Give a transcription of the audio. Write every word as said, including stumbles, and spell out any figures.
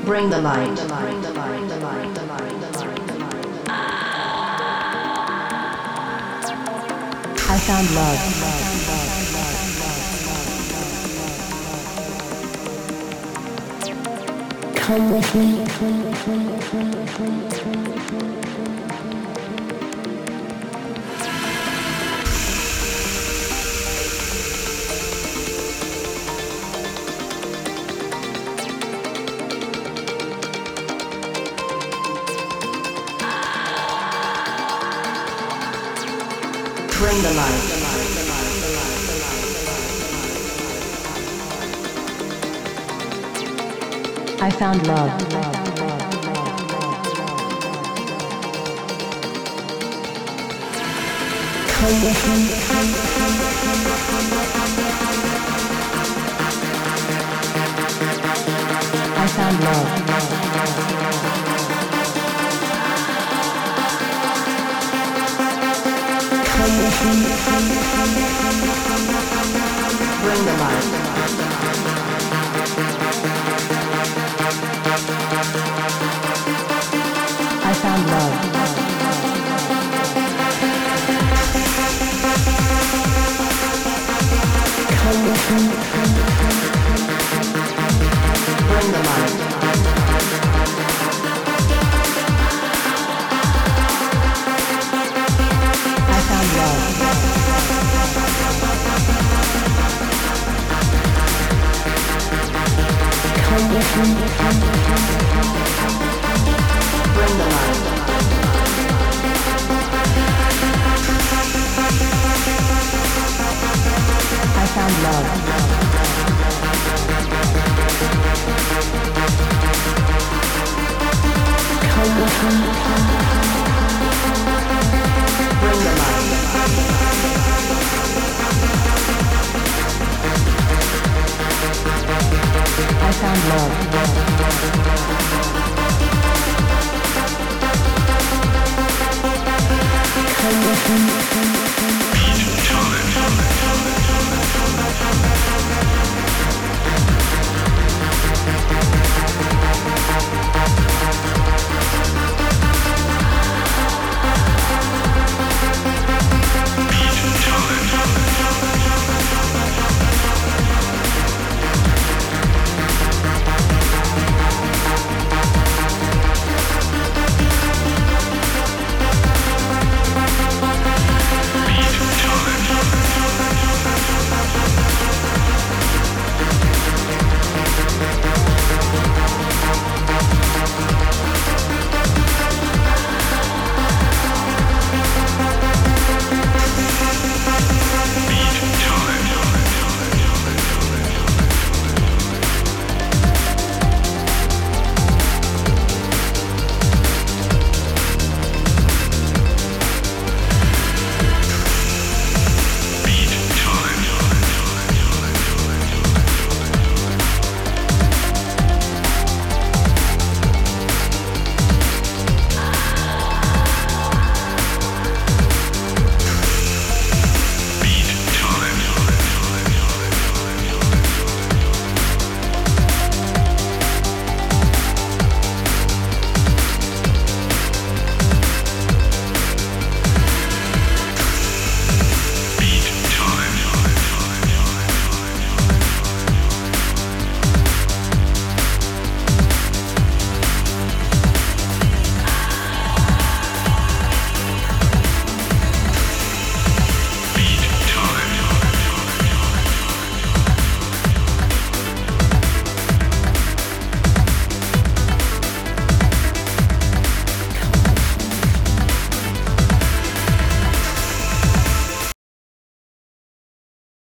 Bring the light. I found love. Come with me. Bring the light. I found love. Come with me. I found love. Come with me. Bring the light. I found love. Come with me. Bring the light. I found love. Come with me. Bring the light. I found love.